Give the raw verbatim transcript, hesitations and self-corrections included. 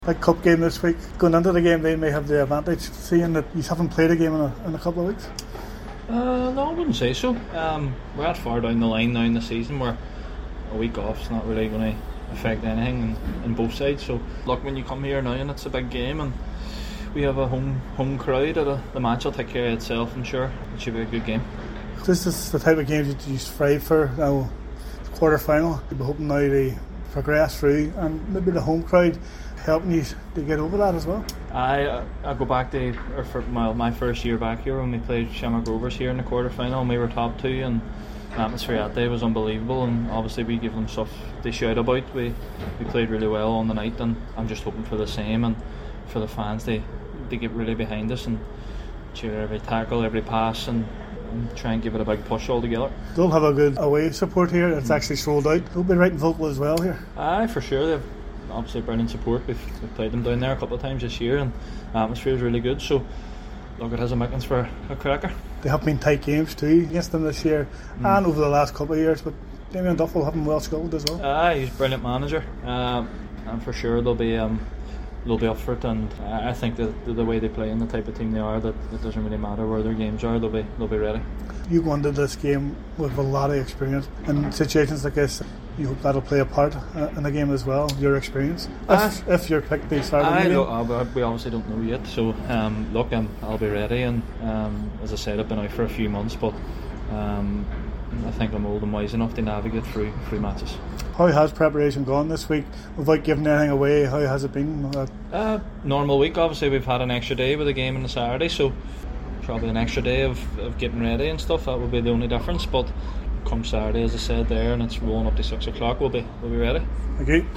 Big cup game this week. Going into the game, they may have the advantage, seeing that you haven't played a game in a, in a couple of weeks. Uh, no, I wouldn't say so. Um, we're at far down the line now in the season where a week off's not really going to affect anything in, in both sides. So, look, when you come here now and it's a big game and we have a home home crowd, the, the match will take care of itself, I'm sure. It should be a good game. This is the type of games that you strive for now. Quarter final, we're hoping now to progress through, and maybe the home crowd helping you to get over that as well. I I go back to or for my, my first year back here when we played Shamrock Rovers here in the quarter final, and we were top two, and the atmosphere that day was unbelievable, and obviously we give them stuff to shout about. We we played really well on the night, and I'm just hoping for the same, and for the fans to to get really behind us and cheer every tackle, every pass, and, and try and give it a big push all together. They'll have a good away support here. It's mm. actually sold out. They'll be right and vocal as well here. Aye, for sure. They've obviously brilliant support. We've, we've played them down there a couple of times this year, and the atmosphere is really good. So, look, it has a makings for a cracker. They have been tight games too against them this year mm. and over the last couple of years. But Damien Duff will have them well skilled as well. Aye, he's a brilliant manager, um, and for sure they'll be um, they'll be up for it. And I think that the, the way they play and the type of team they are, that it doesn't really matter where their games are. They'll be they'll be ready. You go into this game with a lot of experience in situations like this. You hope that'll play a part in the game as well, your experience, if, if you're picked to start in the game. I, we obviously don't know yet, so um, look, I'm, I'll be ready, and um, as I said, I've been out for a few months, but um, I think I'm old and wise enough to navigate through, through matches. How has preparation gone this week, without giving anything away? How has it been? Uh, normal week, obviously we've had an extra day with the game on the Saturday, so probably an extra day of, of getting ready and stuff. That would be the only difference, but come Saturday, as I said there, and it's rolling up to six o'clock, we'll be we'll be ready. Thank you.